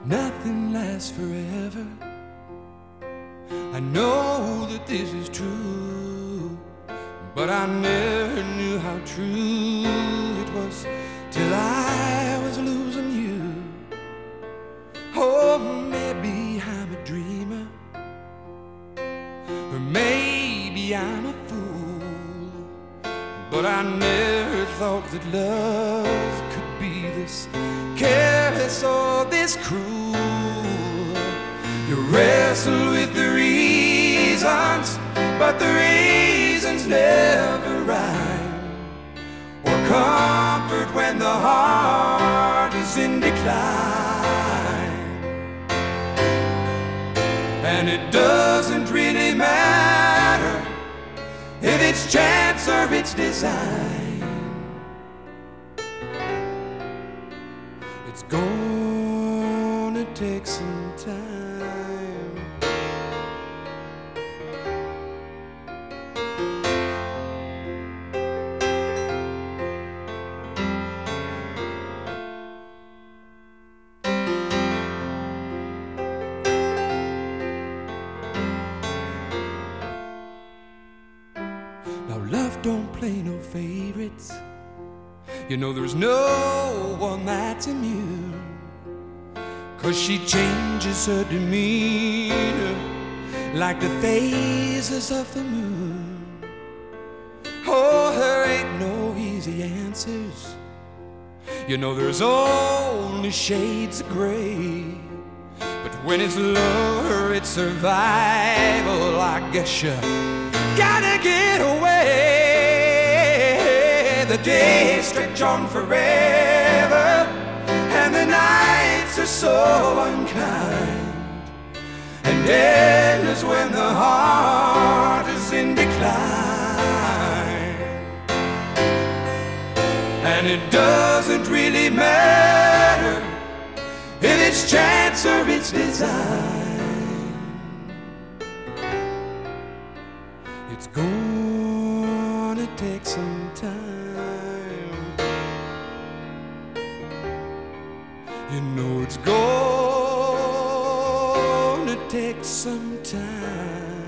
nothing lasts forever. I know that this is true, but I never knew how true it was till I was losing you. Oh, maybe I'm a dreamer, or maybe I'm a fool, but I never thought that love could be this careless or this cruel. You wrestle with the reasons, but the reasons never rhyme, or comfort when the heart is in decline. And it doesn't really matter if it's chance or it's design. It's gonna take some time. Now love don't play no favorites. You know there's no one that's immune, 'cause she changes her demeanor like the phases of the moon. Oh, there ain't no easy answers. You know there's only shades of gray. But when it's love or it's survival, I guess you gotta get away. The days stretch on forever, and the nights are so unkind, and endless when the heart is in decline. And it doesn't really matter if it's chance or it's design. It's gonna take some time. You know it's gonna take some time.